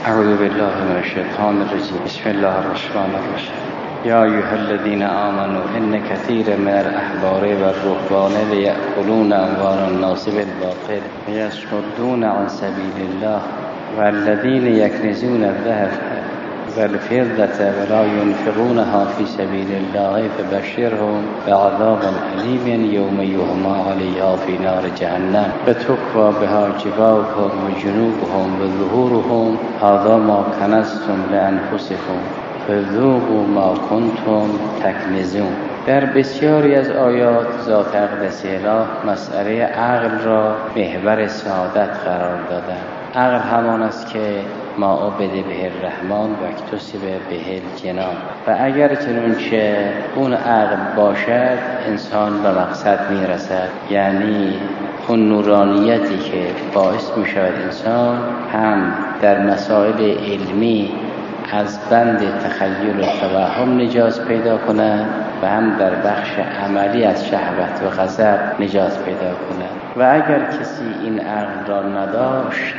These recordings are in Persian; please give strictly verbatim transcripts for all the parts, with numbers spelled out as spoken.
اعوذ بالله من الشیطان الرجیم. بسم الله الرحمن الرحیم. یا ایها الذین آمنوا ان کثیر من الاحبار والرهبان لیأکلون اموال الناس بالباطل ویصدون عن سبیل الله والذین یکنزون الذهب والفضة ولا ينفقونها في سبيل الله فبشرهم بعذاب أليم يوم يغمى عليها في نار جهنم فتكوى بها جباههم وجنوبهم وظهورهم هذا ما كنزتم لأنفسكم فذوقوا ما كنتم تكنزون. در بسیاری از آیات ذات اقدس اله مسئله عقل را محور سعادت قرار دادند. عقل همان است که ما عبد به الرحمن و اکتسب به الجنان، و اگر چنانچه اون عقل باشد انسان به مقصد میرسد، یعنی اون نورانیتی که باعث میشود انسان هم در مسائل علمی از بند تخیل و توهم نجات پیدا کند و هم در بخش عملی از شهوت و غضب نجات پیدا کند. و اگر کسی این عقل را نداشت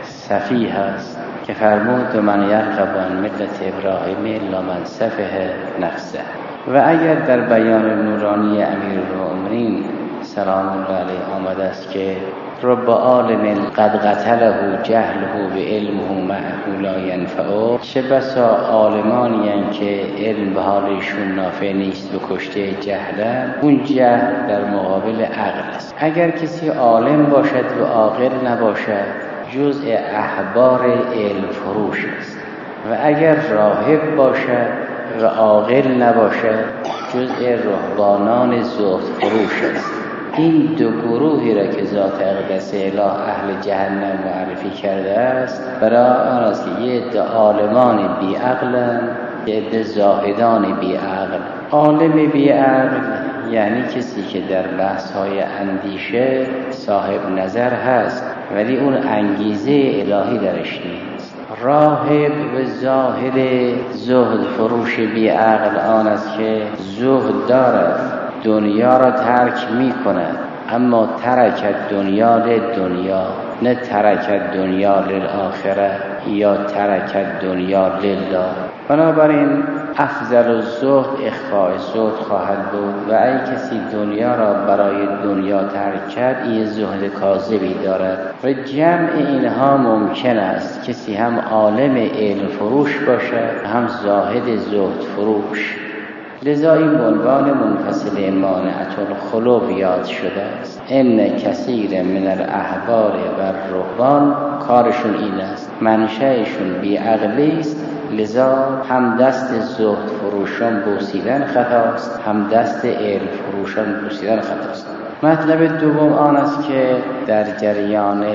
سفیه است که فرمود من یرغب عن ملت ابراهیم الا من سفه نفسه. و اگر در بیان نورانی امیرالمؤمنین سلام الله علیه آمده است که رب عالم قد قتله جهله و علمه معه لا ینفعه، چه بسا عالمانی هستند که علم به حالشون نافع نیست و کشته جهلن. اون جهل در مقابل عقل است. اگر کسی عالم باشد و عاقل نباشد جزء احبار علم فروش است، و اگر راهب باشد و عاقل نباشد جزء رهبانان زهد فروش است. این دو گروهی را که ذات اقدس اله اهل جهنم معرفی کرده است برای آن است که یه عده عالمان بی عقلن، یه عده زاهدان بی عقل. عالم بی عقل یعنی کسی که در بحث‌های اندیشه صاحب نظر هست ولی اون انگیزه الهی درش نیست. راهب و زاهد زهد فروش بی عقل آن است که زهد دارد، دنیا را ترک می کند، اما ترکت دنیا لدنیا، نه ترکت دنیا للآخره یا ترکت دنیا لله. بنابراین افضل الزهد اخفاء زهد خواهد بود، و ای کسی دنیا را برای دنیا ترک کرد این زهد کاذبی دارد. و جمع اینها ممکن است کسی هم عالم علم فروش باشد هم زاهد زهد فروش. لذا این عنوان منفصل مانعة الخلو یاد شده است. ان کثیر من الاحبار و الرهبان کارشون این است، منشأشون بیعقلی است، لذا هم دست زهد فروشان بوسیدن خطاست هم دست علم فروشان بوسیدن خطاست. مطلب دوم آن است که در جریان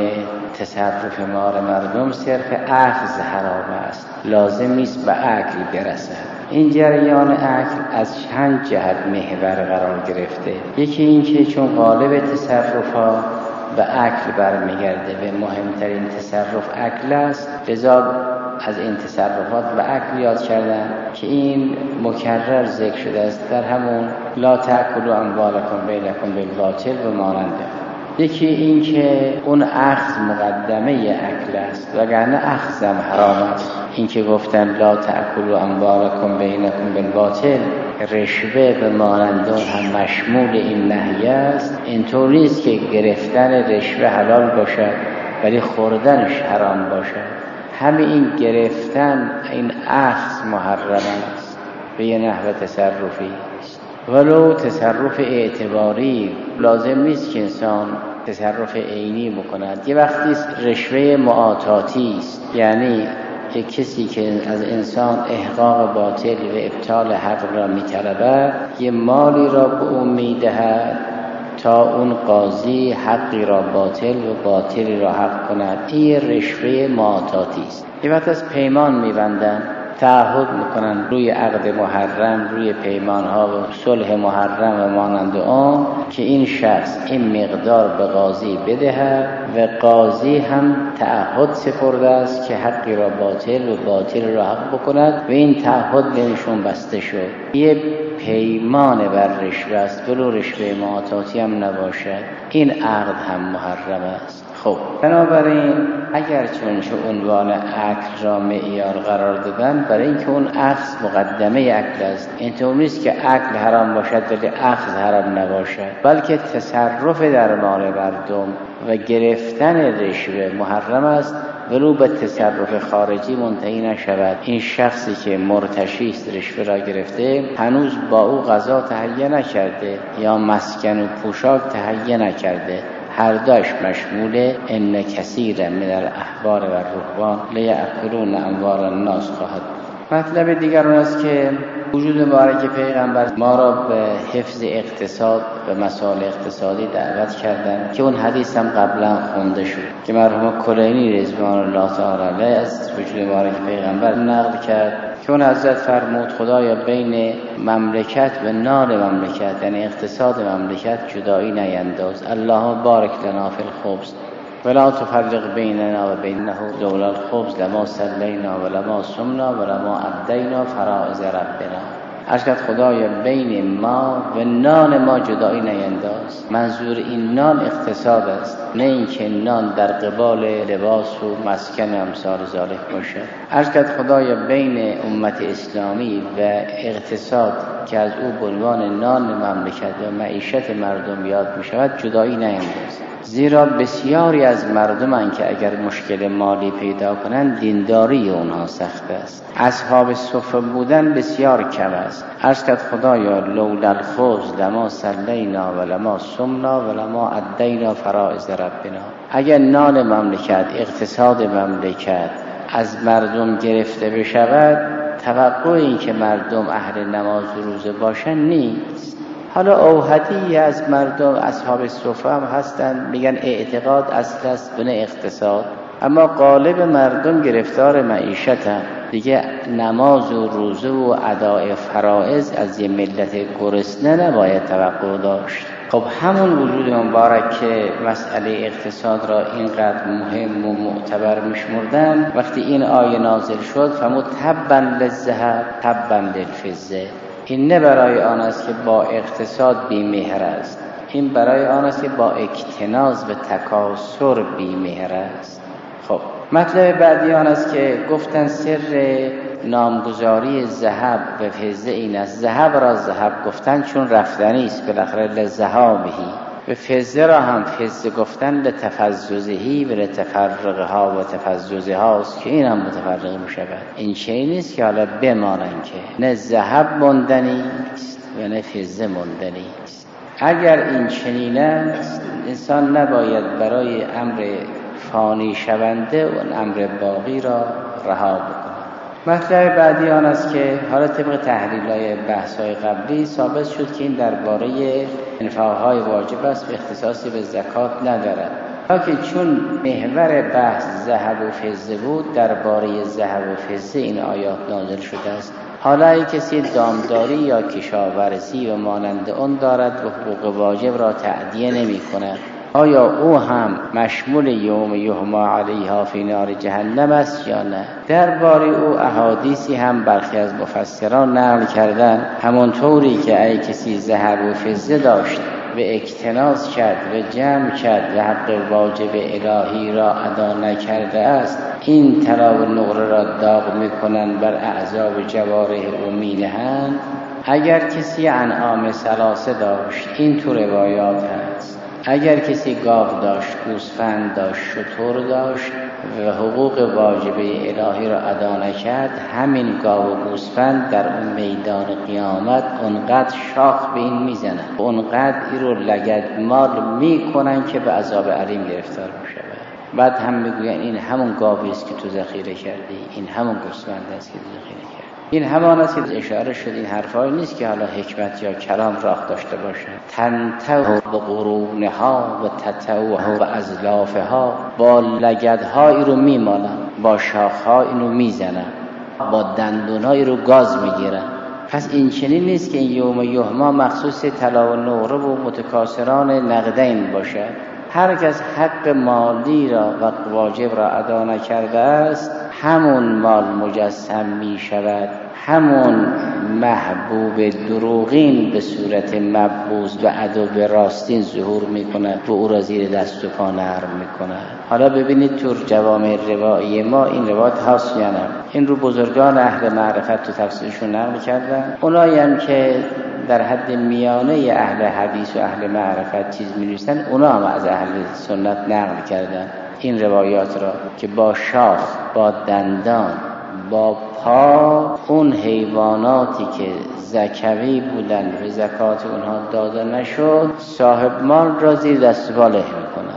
تصرف مال مردم صرف اخذ حرام است، لازم نیست به عقل برسد. این جریان عقل از چند جهت محور قرار گرفته. یکی این که چون غالب تصرفات به عقل برمیگرده و مهمترین تصرف عقل است، لذا از این تصرفات به عقل یاد کردن که این مکرر ذکر شده است در همون لا تأکلوا اموالکم بینکم بالباطل و ماننده. یکی این که اون اخذ مقدمه عقل است وگرنه اخذم حرام است. این که گفتن لا تأکلوا اموالکم بینکم بالباطل، رشوه به ماننده هم مشمول این نهی است. اینطور نیست که گرفتن رشوه حلال باشد ولی خوردنش حرام باشد. همین این گرفتن این اخذ محرم است به یه نحو تصرفی است. ولو تصرف اعتباری لازم نیست که انسان تصرف عینی بکند. یه وقتی رشوه معاطاتی است، یعنی که کسی که از انسان احقاق باطل و ابطال حق را می‌طلبد یه مالی را به او می‌دهد تا اون قاضی حقی را باطل و باطلی را حق کند. این رشوه معاطاتی است. یه وقت از پیمان می‌بندند، تعهد میکنن روی عقد محرم، روی پیمانها و صلح محرم و مانند آن که این شخص این مقدار به قاضی بدهد و قاضی هم تعهد سپرده است که حقی را باطل و باطل را حق بکند و این تعهد بینشون بسته شد. یه پیمان بر رشوه است، ولو رشوه معاطاتی هم نباشد. این عقد هم محرم است. خب بنابراین اگر چنانچه عنوان عقل را معیار قرار دادن، برای اینکه اون اخذ مقدمه عقل است، اینطور نیست که عقل حرام باشد ولی اخذ حرام نباشد، بلکه تصرف در مال مردم و گرفتن رشوه محرم است ولو به تصرف خارجی منتهی نشود. این شخصی که مرتشی است، رشوه را گرفته، هنوز با او غذا تهیه نکرده یا مسکن و پوشاک تهیه نکرده، هر دوش مشمول ان کثیر من الاحبار و الرهبان لیأکلون اموال الناس خواهد. مطلب دیگر اون است که وجود مبارک پیغمبر ما را به حفظ اقتصاد و مسائل اقتصادی دعوت کردند که اون حدیث هم قبلا خونده شد که مرحوم کلینی رضوان الله تعالی علیه از وجود مبارک پیغمبر نقل کرد که اون حضرت فرمود خدایا بین مملکت و نان مملکت، یعنی اقتصاد مملکت، جدایی نینداز. اللهم بارک لنا فی الخبز ولا تفرق بیننا و بینه لولا الخبز لما صلینا و لما صمنا و لما ادینا فرائض ربنا. عرض خدایا بین ما و نان ما جدایی نینداز. منظور این نان اقتصاد است، نه اینکه نان در قبال لباس و مسکن امثال ذالک باشد. عرض خدایا بین امت اسلامی و اقتصاد که از او به عنوان نان مملکت و معیشت مردم یاد می شود جدایی نینداز. زیرا بسیاری از مردمن که اگر مشکل مالی پیدا کنند دینداری اونها سخت است. اصحاب صفه بودن بسیار کم است. عرض کرد خدایا لولا الخبز لما صلینا و لما صمنا و لما ادینا فرائض ربنا. اگر نان مملکت، اقتصاد مملکت از مردم گرفته بشود، توقع این که مردم اهل نماز و روزه باشن نیست. حالا اوحدی از مردم اصحاب صفه هم هستن میگن اعتقاد اصل است بن اقتصاد، اما غالب مردم گرفتار معیشت هم دیگه. نماز و روزه و اداء فرائض از یه ملت گرسنه نباید توقع داشت. خب همون وجود مبارک که مسئله اقتصاد را اینقدر مهم و معتبر میشمردن، وقتی این آیه نازل شد فرمود تبا للذهب تبا للفضه. این نه برای آن است که با اقتصاد بی‌مهر است، این برای آن است که با اکتناز و تکاثر بی‌مهر است. خب مطلب بعدی آن است که گفتن سر نامگذاری ذهب و فضه این است. ذهب را ذهب گفتن چون رفتنی است، بالاخره لذهابه. و فضه را هم فضه گفتن لتفززهی و لتفرقها و تفززها است که این هم متفرق می شود. این چیزی نیست که حالا بمانن که نه ذهب ماندنی است و نه فضه ماندنی است. اگر این چنین است انسان نباید برای امر فانی شونده و امر باقی را رها بکنه. مطلب بعدی آن است که حالا طبق تحلیل‌های بحث‌های قبلی ثابت شد که این درباره انفاق‌های واجب است و اختصاصی به زکات ندارد، که چون محور بحث ذهب و فضه بود، درباره ذهب و فضه این آیات نازل شده است. حالا ای کسی دامداری یا کشاورزی و مانند آن دارد و حقوق واجب را تأدیه نمی کند، آیا او هم مشمول یوم یحما علیها فی نار جهنم است یا نه؟ درباره او احادیثی هم برخی از مفسران نقل کردن، همانطوری که ای کسی ذهب و فضه داشت و اکتناز کرد و جمع کرد و حق واجب الهی را ادا نکرده است، این طلا و نقره را داغ میکنند بر اعضا و جوارح او مینهند. اگر کسی انعام ثلاثه داشت، این تو روایات هست، اگر کسی گاو داشت، گوسفند داشت، شتر داشت و حقوق واجبه الهی را ادا نکرد، همین گاو و گوسفند در اون میدان قیامت اونقدر شاخ به این میزنن، اونقدر این رو لگدمال میکنن که به عذاب علیم گرفتار میشه. بعد هم میگوین این همون گاوی است که تو ذخیره کردی، این همون گوسفند است که تو ذخیره کردی. این همان است که اشاره شد. این حرفایی نیست که حالا حکمت یا کلام راه داشته باشه. تنتو به قرونها و تتوه و ازلافها، با لگدهایی رو میمالن، با شاخها اینو میزنن، با دندونهایی رو گاز میگیرن. پس این چنین نیست که این یوم یحما مخصوص طلا و نقره و متکاسران نقدین باشد. هر کس حق مالی را و واجب را ادا نکرده است، همون مال مجسم می شود، همون محبوب دروغین به صورت مبعوض و عدو راستین ظهور میکند و او را زیر دست و پا نرم میکند. حالا ببینید تو جوامع روایی ما این روایت هست یا نه؟ این رو بزرگان اهل معرفت تو تفسیرشون نقل کردن. اونایی هم که در حد میانه اهل حدیث و اهل معرفت چیز می‌نویسن، اونا هم از اهل سنت نقل کردن این روایات را که با شاخ، با دندان، با پا اون حیواناتی که زکوی بودن و زکات اونها داده نشد صاحب مال را زیر دست و پا له میکنه.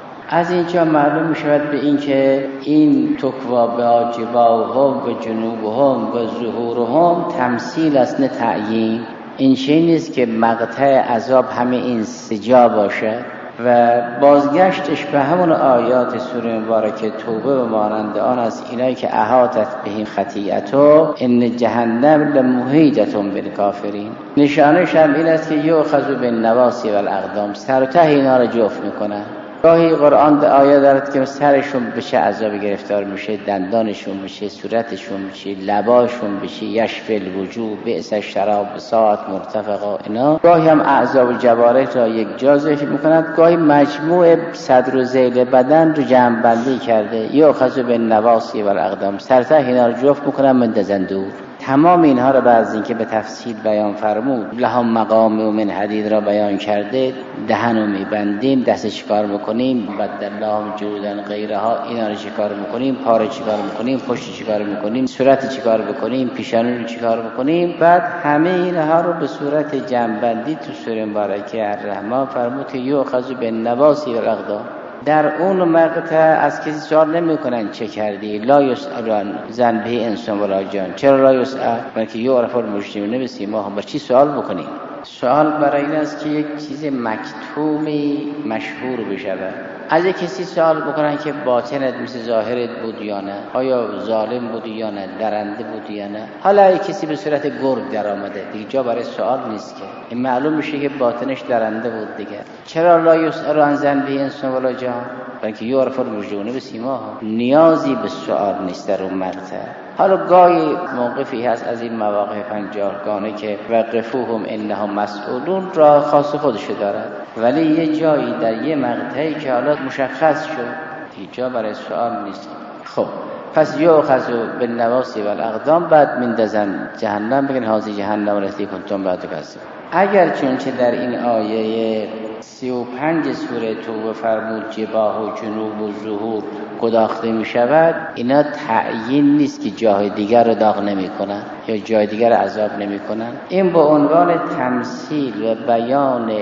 از اینجا معلوم میشود به این که این تکوا به جباههم و جنوبهم و ظهورهم تمثیل است نه تعیین. این چیزی نیست که مقطع عذاب همه این سجا باشد و بازگشتش به همون آیات سوره مبارکه توبه و مانند آن از اینایی که احاطت بهم خطیئتو ان جهنم لمحیطة بالکافرین. نشانش هم این است که یؤخذ بالنواصی والاقدام، سر و ته اینا رو جفت میکنن. گاهی قرآن ده آیه دارد که سرشون بشه عذاب گرفتار میشه، دندانشون میشه، صورتشون میشه، لباشون بشه، یشفی الوجوه بئس الشراب ساعت مرتفقا. اینا گاهی هم اعضا و جوارح را یک جا ذکر میکند، گاهی مجموع صدر و ذیل بدن رو جمع بندی کرده. یؤخذ بالنواصی والاقدام، سر ته اینا رو جفت میکنن مندازن دور. تمام اینها را بعد از اینکه به تفصیل بیان فرمود لهم مقام و من حدید را بیان کرده، دهنو میبندیم، دست چیکار میکنیم، بدلهم جلودا غیرها، اینا رو چیکار میکنیم، پا رو چیکار میکنیم، پشت چیکار میکنیم، صورت چیکار میکنیم، پیشانی رو چیکار میکنیم. بعد همه اینها رو به صورت جمع‌بندی تو سوره مبارکه الرحمن فرمود که یؤخذ بالنواصی والاقدام. در اون مقطع از کسی سوال نمی کنن چه کردی، لا یسألون ذنبه انسان ولا جان. چرا لا یسأل؟ بلکه یعرف المجرمون بسیماهم. با چی سوال بکنیم؟ سوال برای این است که یک چیز مکتومی مشهور بشود. از کسی سوال بکنن که باطنت مثل ظاهرت بود یا نه، آیا ظالم بودی یا نه، درنده بودی یا نه. حالا اگه کسی به صورت گرگ در آمده دیگه جا برای سوال نیست که این معلوم میشه که باطنش درنده بود دیگه. چرا لا یسأل عن ذنبه انسان ولا جان؟ بلکه یعرف المجرمون بسیماهم. نیازی به سوال نیست در اون مقطع. حالا گاهی موقفی هست از این مواقع پنجاهگانه که وقفوهم انهم مسئولون را خاص خودشو دارد، ولی یه جایی در یه مقطعی که حالا مشخص شد هیچ جا برای سوال نیست. خب پس یؤخذ بالنواصی والاقدام، بعد میندازن جهنم، بگن هذه جهنم التي کنتم بعد تکذبون. اگر چونچه در این آیه سی و پنج سوره توبه فرمود جباه و جنوب و ظهور گداخته می شود، اینا تعیین نیست که جای دیگر رو داغ نمی کنن یا جای دیگر عذاب نمی کنن. این به عنوان تمثیل و بیان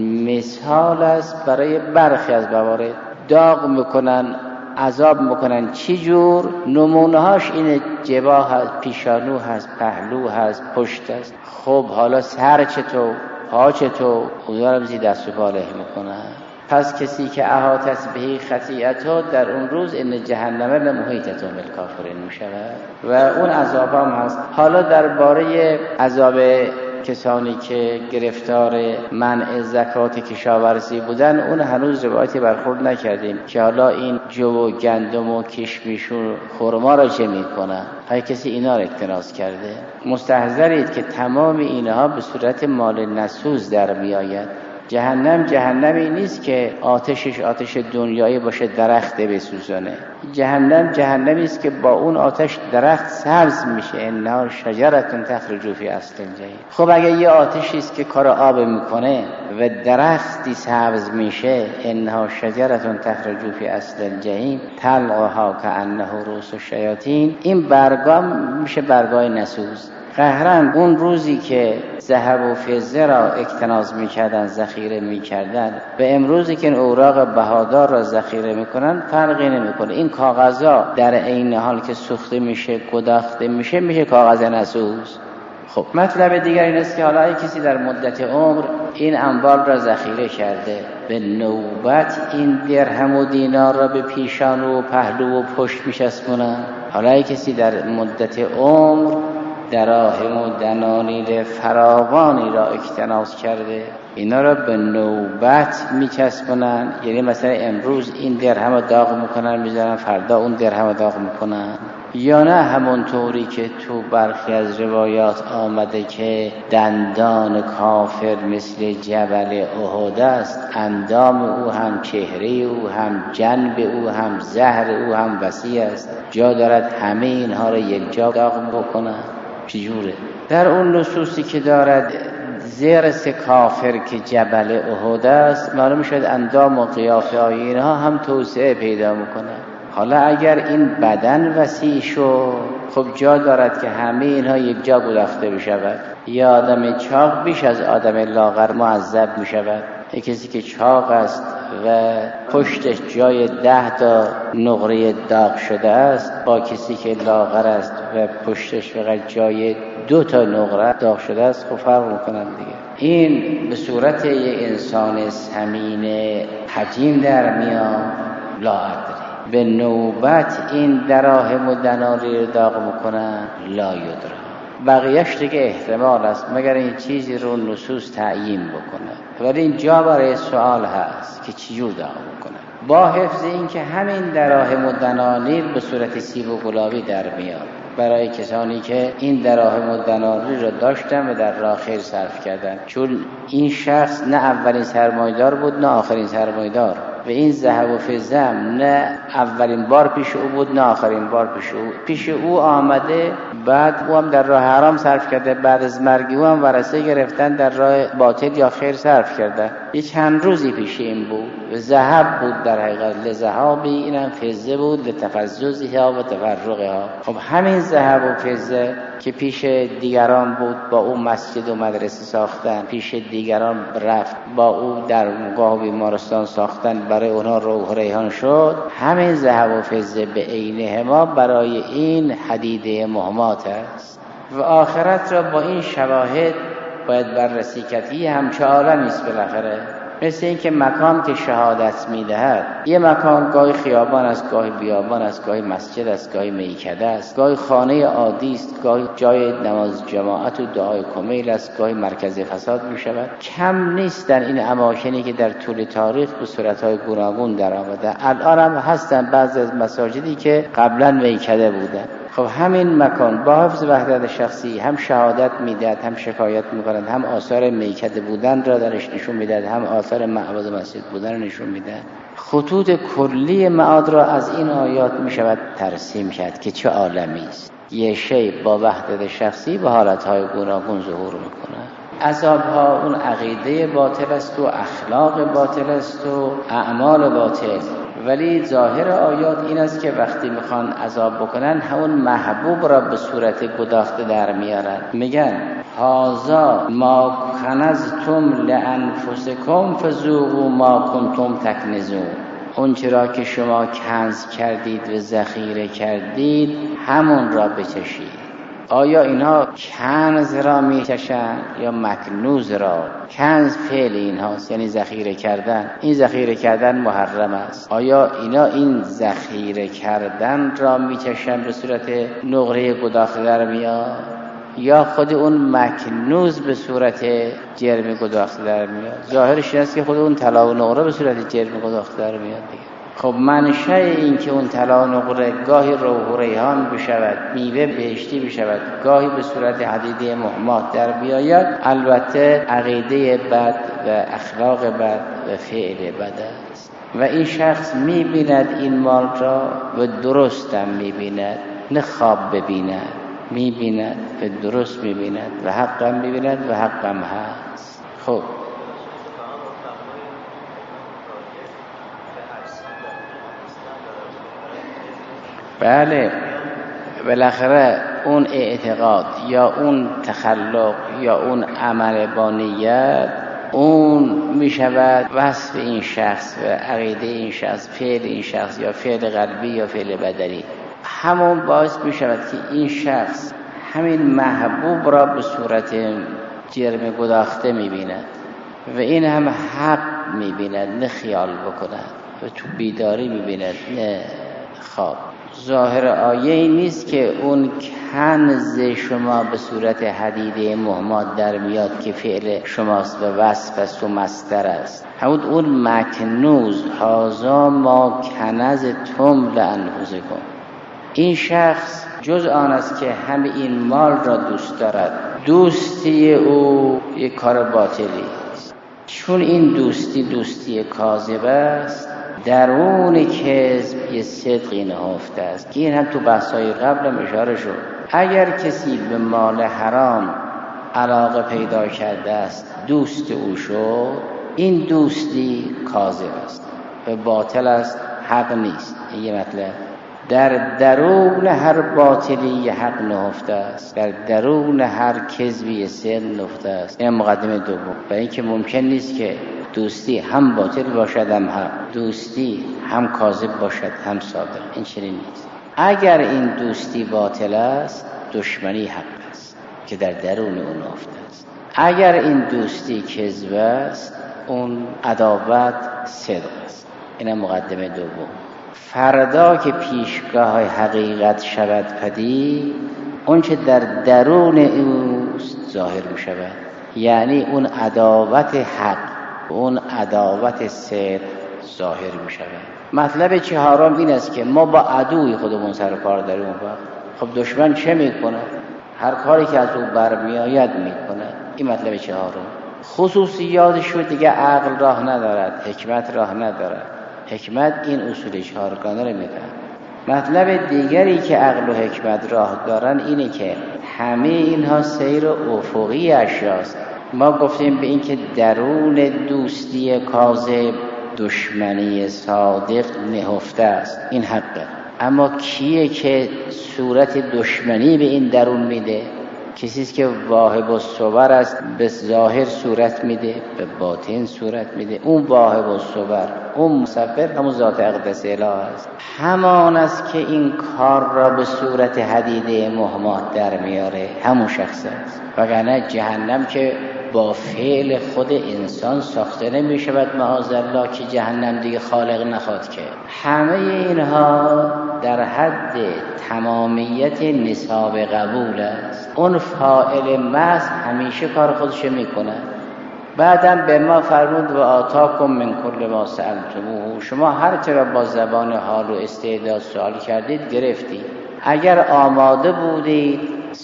مثال است برای برخی از موارد. داغ میکنن، عذاب میکنن. چی جور؟ نمونه هاش اینه، جباه هست، پیشانو هست، پهلو هست، پشت هست. خب حالا سر چطور؟ پا چطور؟ خدا رو زیر دست و پا له میکنه. پس کسی که احاطت به خطیئتها در اون روز ان جهنم لمحیطة بالکافرین میشود و اون عذاب هم هست. حالا درباره عذاب کسانی که گرفتار منع زکات کشاورزی بودن، اون هنوز روایتی برخورد نکردیم که حالا این جو و گندم و کشمیش و خرما را چه میکنن. های کسی اینا را اکتناز کرده. مستحضرید که تمام اینها به صورت مال نسوز در میآید. جهنم جهنمی نیست که آتشش آتش دنیایی باشه، درخت بسوزانه. جهنم جهنمی است که با اون آتش درخت سبز میشه. انها شجره تخرج فی اصل الجحیم. خب اگه یه آتشی است که کار آب میکنه و درختی سبز میشه، انها شجره تخرج فی اصل الجحیم طلعها کانه رؤوس الشیاطین، این برگام میشه برگای نسوز. قهرن اون روزی که ذهب و فضه را اکتناز میکردن، ذخیره میکردن، و امروزی که اوراق بهادار را ذخیره میکنن فرقی نمیکنه. این کاغذها در عین حال که سوخته میشه، گداخته میشه، میشه کاغذ نسوز. خب مطلب دیگر این است که حالا ای کسی در مدت عمر این اموال را ذخیره کرده، به نوبت این درهم و دینار را به پیشان و پهلو و پشت میچسبونه. حالا ای کسی در مدت عمر دراهم و دنانیر فراوانی را اکتناز کرده، اینا را به نوبت میچسبونن. یعنی مثلا امروز این درهم داغ میکنن میذارن، فردا اون درهم داغ میکنن. یا نه همونطوری که تو برخی از روایات آمده که دندان کافر مثل جبل احد است، اندام او هم چهره او هم جنب او هم زهر او هم وسیع است، جا دارد همه اینها را یک جا داغ بکنه؟ چجوره؟ در اون نصوصی که دارد زرس کافر که جبل احد است، معلوم شد اندام و قیافه های اینها هم توسعه پیدا میکنه. حالا اگر این بدن وسیع شو، خب جا دارد که همه اینها یک جا گداخته بشود. یا آدم چاق بیش از آدم لاغر معذب می شود. یک کسی که چاق است و پشتش جای ده تا نقره داغ شده است، با کسی که لاغر است و پشتش فقط جای دو تا نقره داغ شده است، خب فرق میکنن دیگه. این به صورت یک انسان سمین حجیم در میاد لا ادری. به نوبت این دراهم و دناری رو داغ میکنن لا یدرا. بقیهش دیگه احتمال است مگر این چیزی رو نصوص تعیین بکنه. ولی این جا برای سوال هست که چجور داغ میکنه، با حفظ این که همین دراهم و دنانیر به صورت سیب و گلابی در میاد برای کسانی که این دراهم و دنانیر رو داشتن و در راه خیر صرف کردن. چون این شخص نه اولین سرمایه‌دار بود نه آخرین سرمایه‌دار، و این ذهب و فضه نه اولین بار پیش او بود نه آخرین بار پیش او پیش او آمده، بعد او هم در راه حرام صرف کرده، بعد از مرگ او هم ورثه گرفتن در راه باطل یا خیر صرف کرده. یه چند روزی پیش این بود و ذهب بود در حقیقت لذهابی، اینم فضه بود لتفززها و تفرقها. خب همین ذهب و فضه که پیش دیگران بود با او مسجد و مدرسه ساختن، پیش دیگران رفت با او در گاه بیمارستان ساختن، برای اونها روح ریحان شد، همین ذهب و فضه به عینه ما برای این حدیده مهمات است و آخرت را با این شواهد باید بررسی کرد. یه همچه عالمی است بالاخره، مثل این که مکان که شهادت میدهد، یه مکان گاهی خیابان است، گاهی بیابان است، گاهی مسجد است، گاهی میکده است، گاهی خانه عادی است، گاهی جای نماز جماعت و دعای کمیل است، گاهی مرکز فساد می شود. کم نیست در این اماکنی که در طول تاریخ به صورتهای گوناگون در آمده. الان هم هستن بعضی از مساجدی که قبلا میکده بودن. خب همین مکان با حفظ وحدت شخصی هم شهادت میدهد، هم شکایت میکند، هم آثار میکده بودن را درش نشون میدهد، هم آثار معبد مسجد بودن را نشون میدهد. خطوط کلی معاد را از این آیات میشود ترسیم کرد که چه عالمی است. یه شی با وحدت شخصی به حالتهای گوناگون ظهور میکنه. عذابها اون عقیده باطل است و اخلاق باطل است و اعمال باطل، ولی ظاهر آیات این است که وقتی میخوان عذاب بکنن همون محبوب را به صورت گداخته در میارن. میگن هازا ما کنزتم لانفسکم فذوقوا ما کنتم تکنزون. اون چرا که شما کنز کردید و ذخیره کردید همون را بچشید. آیا اینها کنز را میچشن یا مکنوز را؟ کنز فعل اینهاست، یعنی ذخیره کردن. این ذخیره کردن محرم است. آیا اینا این ذخیره کردن را میچشن به صورت نقره گداخته در میاد، یا خود اون مکنوز به صورت جرم گداخته در میاد؟ ظاهرش این است که خود اون طلا و نقره به صورت جرم گداخته در میاد دیگه. خب منشأ این که اون طلا و نقره گاهی روح و ریحان بشود، میوه بهشتی بشود، گاهی به صورت حدیده مهمات در بیاید، البته عقیده بد و اخلاق بد و فعل بد است. و این شخص میبیند این مال را و درست هم میبیند، نه خواب ببیند، میبیند و درست میبیند و حق هم میبیند و حق هم هست. خب بله، بالاخره اون اعتقاد یا اون تخلق یا اون عمل با نیت، اون می شود وصف این شخص و عقیده این شخص، فعل این شخص یا فعل قلبی یا فعل بدنی، همون باعث می شود که این شخص همین محبوب را به صورت جرم گداخته می بیند و این هم حق می بیند، نه خیال بکند و تو بیداری می بیند نه خواب. ظاهر آیه این نیست که اون کنز شما به صورت حدیده مهمات در میاد که فعل شماست و وصف است و مصدر است. همون اون مکنوز، هازا ما کنزتم لانفسکم، این شخص جز آن است که همه این مال را دوست دارد، دوستی او یک کار باطلی است. چون این دوستی دوستی کاذب است، درون کذب یه صدقی نهفته است. این هم تو بحث‌های قبل اشاره شد. اگر کسی به مال حرام علاقه پیدا کرده است، دوست او شد، این دوستی کاذب است و باطل است، حق نیست. این یه مطلب. در درون هر باطلی یه حق نهفته است، در درون هر کذبی صدق نهفته است. این مقدمه دوم. و اینکه ممکن نیست که دوستی هم باطل باشد هم حق، دوستی هم کاذب باشد هم صادق. این چنین نیست. اگر این دوستی باطل است، دشمنی حق است که در درون اون نهفته است. اگر این دوستی کذب است، اون عداوت صدق است. این مقدمه دوم. فردا که پیشگاه حقیقت شود پدید، اون چه در درون اوست ظاهر می شود. یعنی اون عداوت حق، اون عداوت صدق ظاهر می شود. مطلب چهارم این است که ما با عدوی خودمون سر کار داریم. خب دشمن چه می کنه؟ هر کاری که از او برمیآید می کنه. این مطلب چهارم. خصوصیاتش رو دیگه عقل راه ندارد، حکمت راه ندارد. حکمت این اصول چهارگانه رو میده. مطلب دیگری که عقل و حکمت راه دارن اینه که همه اینها سیر افقی اشیاست. ما گفتیم به این که درون دوستی کاذب دشمنی صادق نهفته است. این حقه. اما کیه که صورت دشمنی به این درون میده؟ کسی است که واهب الصور است، به ظاهر صورت میده، به باطن صورت میده. اون واهب الصور، اون مصور همون ذات اقدس اله است. همان است که این کار را به صورت حدیده مهمات در میاره، همون شخص است. وگرنه جهنم که با فعل خود انسان ساخته نمی شود معاذالله، که جهنم دیگه خالق نخواد که. همه اینها در حد تمامیت نصاب قبول است. اون فاعل محض همیشه کار خودش میکنه. بعدم به ما فرمود و آتاکم من کل ما سألتموه، شما هر چه را با زبان حال و استعداد سوال کردید گرفتید. اگر آماده بودید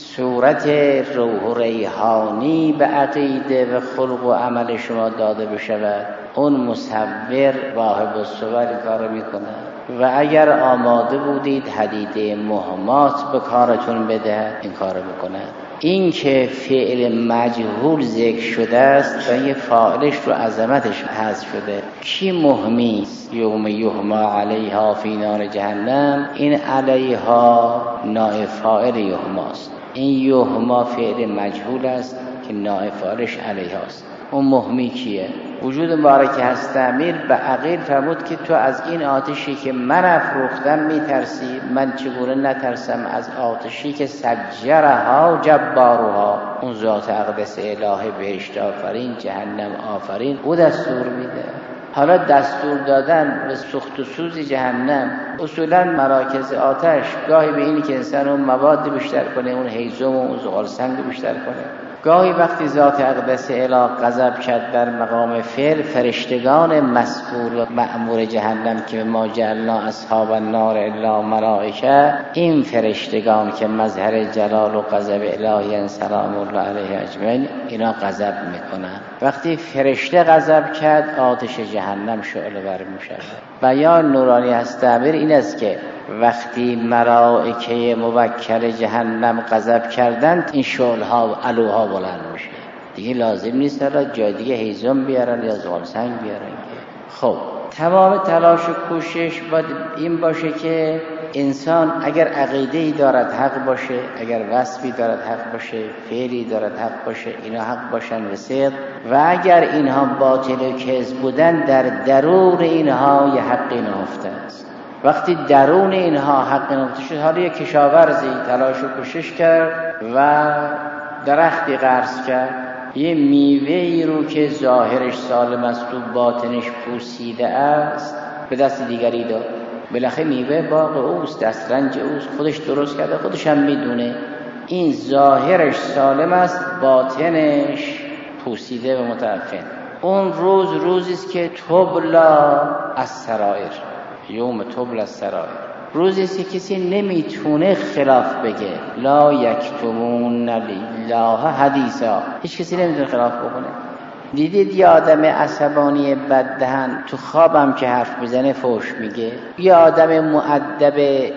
صورت روح و ریحانی به عقیده و خلق و عمل شما داده بشود، اون مصور واهب الصور کار میکنه. و اگر آماده بودید حدیده مهمات به کارتون بده، این کار میکنه. این که فعل مجهول ذکر شده است و این فاعلش رو عظمتش حذف شده. کی مهمی است؟ یوم یهما علیها فی نار جهنم. این علیها نائب فاعل یهماست. این یهما فعل مجهول است که نائب فاعلش علیها است. اون مهمی کیه؟ وجود مبارک هست امیر به عقیل فرمود که تو از این آتشی که من افروختم میترسی، من چگونه نترسم از آتشی که سجرها جبارها، اون ذات اقدس الهه بهشت آفرین جهنم آفرین، او دستور میده. حالا دستور دادن به سوخت و سوز جهنم، اصولا مراکز آتش گاهی به اینی که انسان اون مواد بیشتر کنه، اون هیزم و اون زغال سنگ بیشتر کنه. گاهی وقتی ذات اقدس اله غضب کرد در مقام فعل، فرشتگان مسئول و مأمور جهنم که ما جعلنا اصحاب النار الا ملائکه، این فرشتگان که مظهر جلال و غضب الهی سلام الله علیه اجمعین، اینا غضب میکنن. وقتی فرشته غضب کرد آتش جهنم شعله ور میشود. بیان نورانی از تعبیر این است که وقتی ملائکه موکل جهنم غضب کردند، این شعله‌ها و علوها بلند میشه. دیگه لازم نیست را جای دیگه هیزم بیارن یا زغال سنگ بیارن. خب تمام تلاش و کوشش باید این باشه که انسان اگر عقیده‌ای دارد حق باشه، اگر وصفی دارد حق باشه، فعلی دارد حق باشه، اینا حق باشن و صدق. و اگر اینها باطل و کذب بودن، در درون اینها یه حقی نهفته است. وقتی درون اینها حق نهفته شد، حالا یک کشاورزی تلاش و کوشش کرد و درختی غرس کرد، یه میوه‌ای رو که ظاهرش سالم است و باطنش پوسیده است به دست دیگری داد. بالاخره میوه باغ اوست، دسترنج اوست، خودش درست کرده، خودش هم میدونه این ظاهرش سالم است، باطنش پوسیده و متعفن. اون روز روزی است که تبلا از سرائر، یوم تبلا از سرائر، روزی است که کسی نمیتونه خلاف بگه. لا یکتمون الله حدیثا، هیچ کسی نمیتونه خلاف بکنه. دیدید یه آدم عصبانی بددهن تو خوابم که حرف میزنه فحش میگه؟ یه آدم مؤدب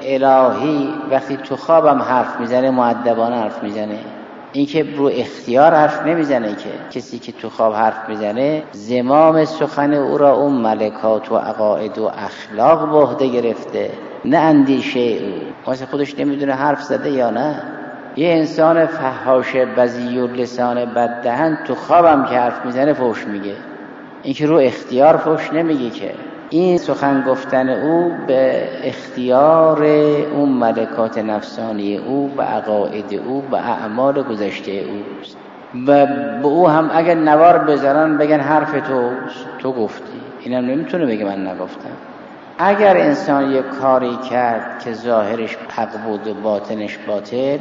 الهی وقتی تو خوابم حرف میزنه مؤدبانه حرف میزنه؟ این که رو اختیار حرف نمیزنه که. کسی که تو خواب حرف میزنه زمام سخن او را اون ملکات و عقاید و اخلاق به عهده گرفته، نه اندیشه او. واسه خودش نمیدونه حرف زده یا نه. یه انسان فحاش بذیء اللسان بددهن تو خوابم که حرف میزنه فحش میگه. این که رو اختیار فحش نمیگه که. این سخن گفتن او به اختیار اون ملکات نفسانی او، به عقاید او، به اعمال گذشته اوست. و به او هم اگر نوار بذارن بگن حرف تو تو گفتی، اینم نمیتونه بگه من نگفتم. اگر انسان یک کاری کرد که ظاهرش حق بود و باطنش باطل،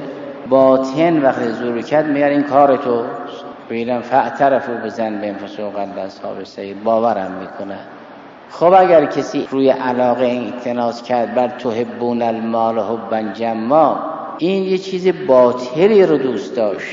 باطن وقتی ظهور کرد میگن این کار تو بیرم فاعترفوا بذنبهم فسوقا لاصحاب السعیر، باورم میکنه. خب اگر کسی روی علاقه اعتراض کرد بر تحبون المال حبا جما، این یه چیز باطلی رو دوست داشت.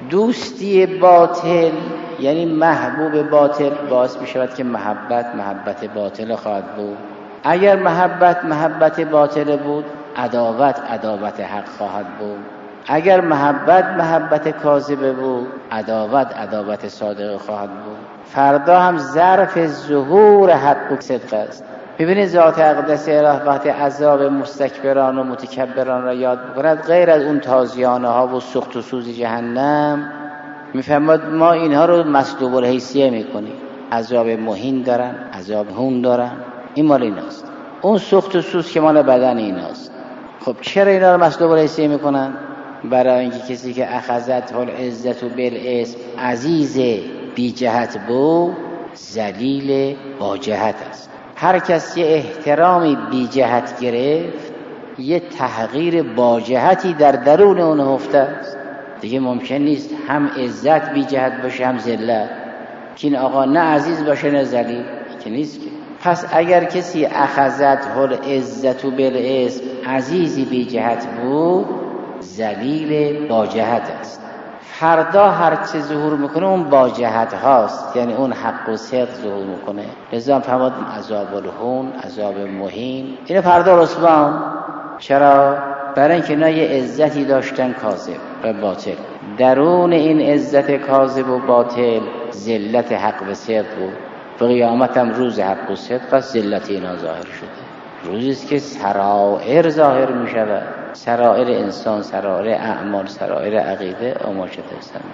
دوستی باطل یعنی محبوب باطل باعث می شود که محبت محبت باطل خواهد بود. اگر محبت محبت باطل بود، عداوت عداوت حق خواهد بود. اگر محبت محبت کاذبه بود، عداوت عداوت صادق خواهد بود. فردا هم ظرف ظهور حق و صدق است. ببینید ذات اقدس اله وقتی عذاب مستکبران و متکبران را یاد بکند، غیر از اون تازیانه ها و سخت و سوز جهنم، میفهمد ما اینها رو مسلوب الحیثیه میکنیم. عذاب مهین دارن، عذاب هون دارن، این مال ایناست. اون سخت و سوز که مال بدن ایناست. خب چرا اینا رو مسلوب الحیثیه میکنن؟ برای اینکه کسی که اخذت العزت بالاسم، عزیز بی جهت بود، ذلیل با جهت است. هر کس یه احترامی بی جهت گرفت، یه تحقیر با جهتی در درون اون هفته است. دیگه ممکن نیست هم عزت بی جهت باشه هم ذلت. که این آقا نه عزیز باشه نه ذلیل، که نیست که. پس اگر کسی اخذت العزت بالاسم، عزیزی بی جهت بود، ذلیل با جهت است. فردا هر چه ظهور میکنه اون با جهت هاست، یعنی اون حق و صدق ظهور میکنه. لذا فرمود عذاب الهون، عذاب مهین، اینه فردا رسوان. چرا؟ برای اینکه اینا یه عزتی داشتن کاذب و باطل. درون این عزت کاذب و باطل ذلت حق و صدق بود. و قیامت هم روز حق و صدق است، ذلت اینا ظاهر شده. روزی است که سرائر ظاهر می شود، سرائر انسان، سرائر اعمال، سرائر عقیده. اما چه تستمه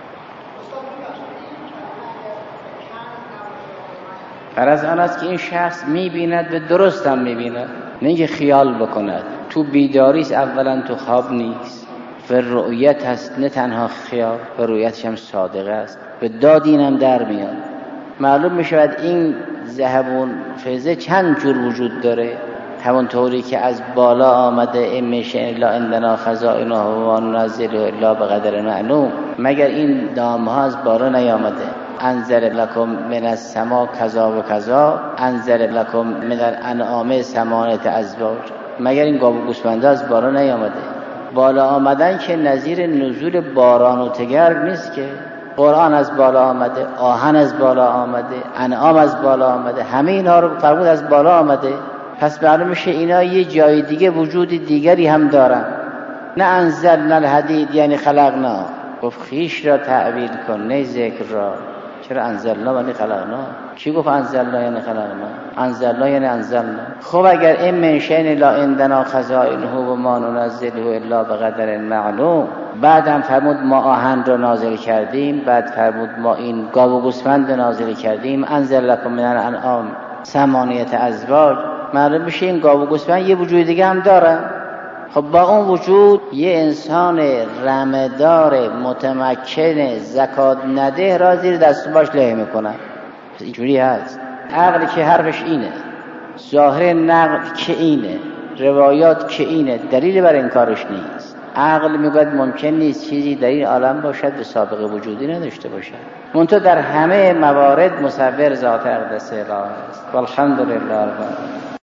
فرض آن است که این شخص می بیند و درست هم می بیند، نه اینکه خیال بکند. تو بیداریست، اولا تو خواب نیست و رؤیت هست، نه تنها خیال، و رؤیتش هم صادقه است، به دادین هم در میاد. معلوم می شود این ذهبون فیضه چند جور وجود داره. همون طوری که از بالا آمده امیشه الا اندنا خزائنه و ننزله الا بقدر معلوم، مگر این دام ها از بالا نیامده. انزل لکم من السما کذا و کذا، انزل لکم من الانعام ثمانیة ازواج، مگر این گاو و گوسفندا از بالا نیامده؟ بالا آمدن که نظیر نزول باران و تگرگ نیست که. قرآن از بالا آمده، آهن از بالا آمده، انعام از بالا آمده، همه اینا رو فرمود از بالا آمده. پس معلوم میشه اینا یه جای دیگه وجود دیگری هم دارن. نه انزلنا الحدید یعنی خلقنا، گفت خیش را تعبیر کن نه ذکر را. چرا انزلنا یعنی خلقنا؟ چی گفت انزلنا یعنی خلقنا؟ انزلنا یعنی انزلنا. خب اگر این من شیء لا عندنا خزائنه و ما ننزله الا بقدر معلوم، بعدم فرمود ما آهن را نازل کردیم، بعد فرمود ما این گاو و گوسفند نازل کردیم، انزل لکم من الانعام ثمانیة ازواج. معلوم میشه این گاو و گوسفند یه وجود دیگه هم داره. خب با اون وجود یه انسان رمدار متمکن زکات نده را زیر دست باش له میکنن. اینجوری هست. عقل که حرفش اینه، ظاهر نقل که اینه، روایات که اینه، دلیل بر انکارش نیست. عقل میگوید ممکن نیست چیزی در این عالم باشد به سابقه وجودی نداشته باشد. منتها در همه موارد مصور ذات اقدس اله است. والحمدلله.